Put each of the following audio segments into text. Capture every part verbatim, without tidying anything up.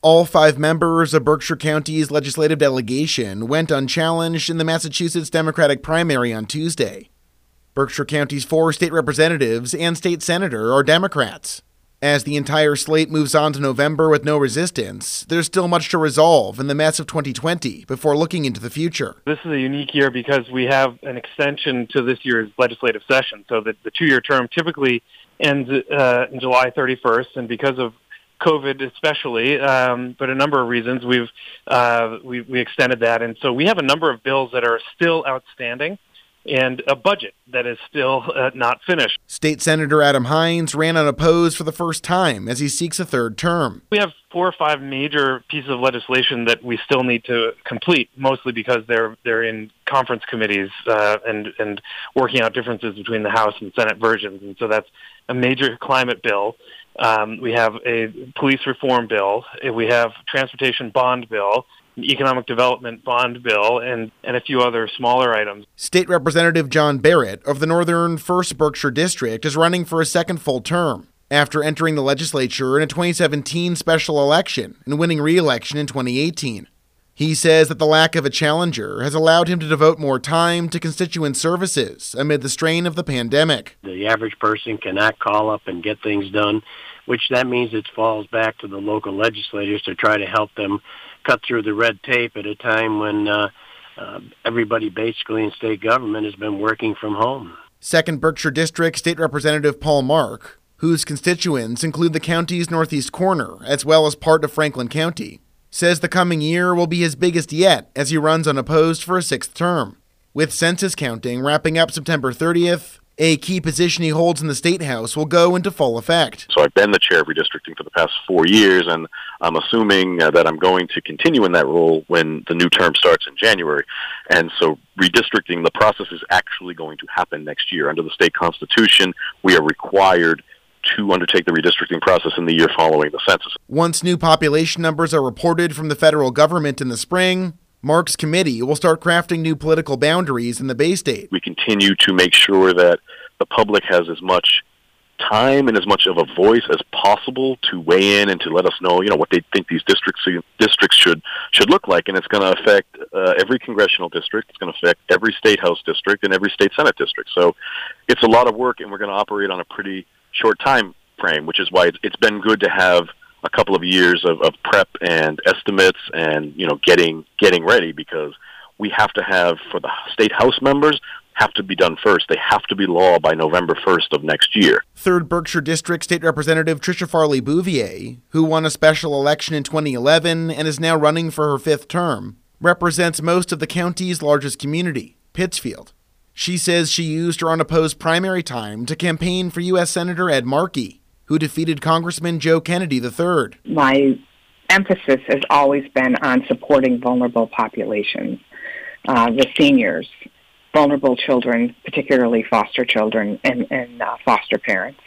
All five members of Berkshire County's legislative delegation went unchallenged in the Massachusetts Democratic primary on Tuesday. Berkshire County's four state representatives and state senator are Democrats. As the entire slate moves on to November with no resistance, there's still much to resolve in the mess of twenty twenty before looking into the future. This is a unique year because we have an extension to this year's legislative session. So that the two-year term typically ends uh, in July thirty-first, and because of COVID especially, um, but a number of reasons, we've uh, we, we extended that. And so we have a number of bills that are still outstanding and a budget that is still uh, not finished. State Senator Adam Hinds ran unopposed for the first time as he seeks a third term. We have four or five major pieces of legislation that we still need to complete, mostly because they're they're in conference committees uh, and, and working out differences between the House and Senate versions. And so that's a major climate bill. Um, we have a police reform bill. We have transportation bond bill, economic development bond bill, and, and a few other smaller items. State Representative John Barrett of the Northern First Berkshire District is running for a second full term after entering the legislature in a twenty seventeen special election and winning re-election in twenty eighteen. He says that the lack of a challenger has allowed him to devote more time to constituent services amid the strain of the pandemic. The average person cannot call up and get things done, which that means it falls back to the local legislators to try to help them cut through the red tape at a time when uh, uh, everybody basically in state government has been working from home. Second Berkshire District State Representative Paul Mark, whose constituents include the county's northeast corner as well as part of Franklin County, says the coming year will be his biggest yet as he runs unopposed for a sixth term. With census counting wrapping up September thirtieth, a key position he holds in the State House will go into full effect. So I've been the chair of redistricting for the past four years, and I'm assuming uh, that I'm going to continue in that role when the new term starts in January. And so redistricting, the process is actually going to happen next year. Under the state constitution, we are required to undertake the redistricting process in the year following the census. Once new population numbers are reported from the federal government in the spring, Mark's committee will start crafting new political boundaries in the Bay State. We continue to make sure that the public has as much time and as much of a voice as possible to weigh in and to let us know, you know, what they think these districts districts should should look like. And it's going to affect uh, every congressional district. It's going to affect every state house district and every state senate district. So it's a lot of work, and we're going to operate on a pretty short time frame, which is why it's, it's been good to have a couple of years of, of prep and estimates and, you know, getting getting ready, because we have to have, for the state house members, have to be done first. They have to be law by November first of next year. Third Berkshire District State Representative Tricia Farley Bouvier, who won a special election in twenty eleven and is now running for her fifth term, represents most of the county's largest community, Pittsfield. She says she used her unopposed primary time to campaign for U S Senator Ed Markey, who defeated Congressman Joe Kennedy the third. My emphasis has always been on supporting vulnerable populations, uh, the seniors, vulnerable children, particularly foster children and, and uh, foster parents,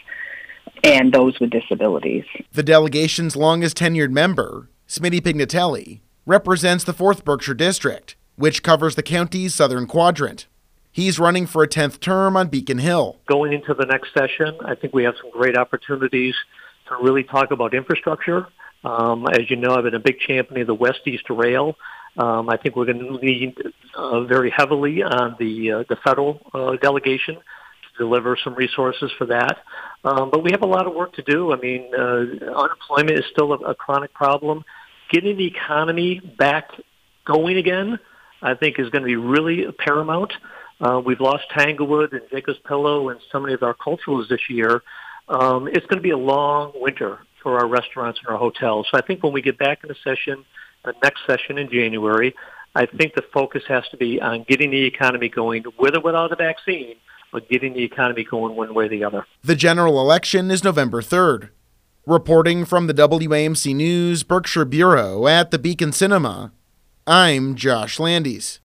and those with disabilities. The delegation's longest tenured member, Smitty Pignatelli, represents the fourth Berkshire District, which covers the county's southern quadrant. He's running for a tenth term on Beacon Hill. Going into the next session, I think we have some great opportunities to really talk about infrastructure. Um, as you know, I've been a big champion of the West-East Rail. Um, I think we're going to lean uh, very heavily on the uh, the federal uh, delegation to deliver some resources for that. Um, but we have a lot of work to do. I mean, uh, unemployment is still a, a chronic problem. Getting the economy back going again, I think, is going to be really paramount. Uh, we've lost Tanglewood and Jacob's Pillow and so many of our culturals this year. Um, it's going to be a long winter for our restaurants and our hotels. So I think when we get back in the session, the next session in January, I think the focus has to be on getting the economy going, with or without a vaccine, but getting the economy going one way or the other. The general election is November third. Reporting from the W A M C News Berkshire Bureau at the Beacon Cinema, I'm Josh Landis.